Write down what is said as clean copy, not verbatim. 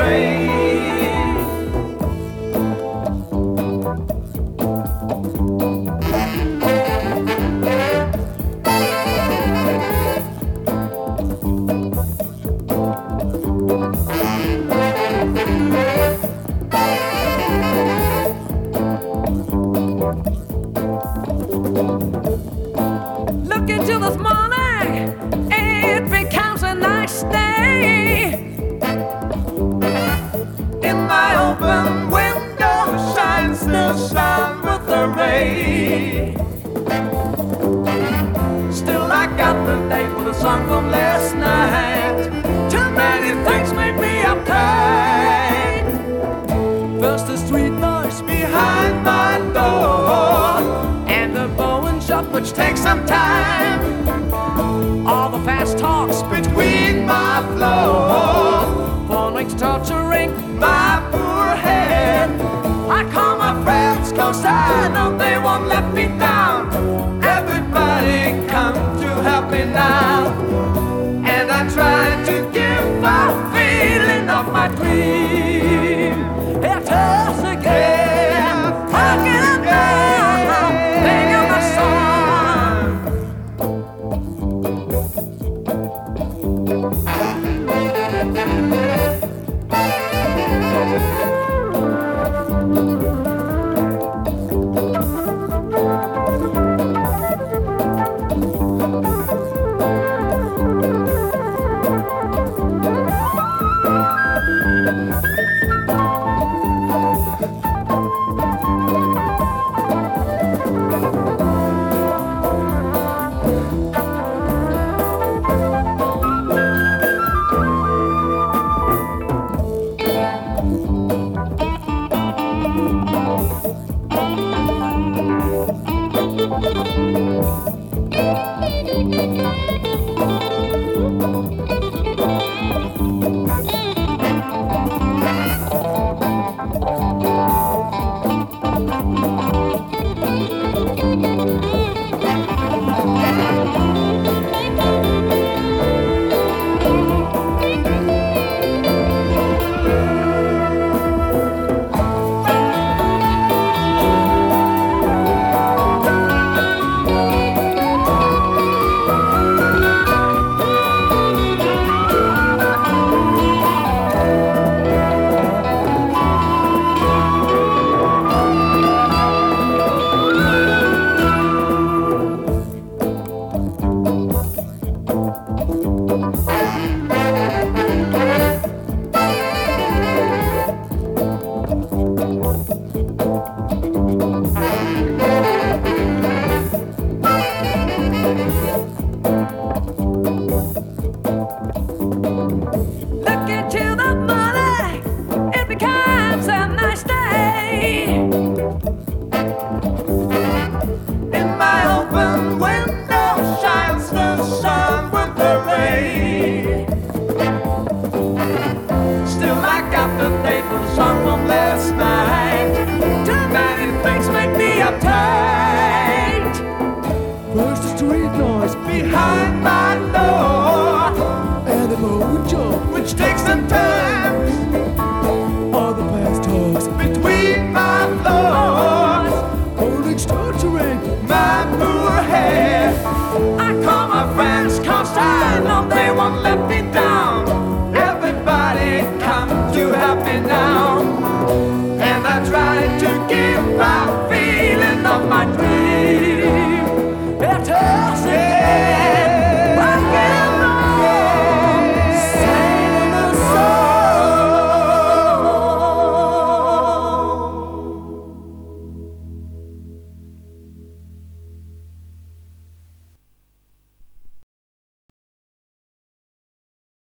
rain. Look into this morning, it becomes a nice day. In my open window shines the sun with the rain. Still I got the day for the song from last night. Too many things make me uptight. First the street noise behind my door, and the Bowen shop which takes some time. All the fast talks between my floor, phonics torturing my poor head. I call my friends cause I know they won't let me down. Everybody come to help me now, and I try to give a feeling of my dream. It hurts again, again, think of my behind my door, and the mojo which takes some time. All the past talks between my floors, holding torturing my poor head. I call my friends cause I know they won't let me down. Everybody come to help me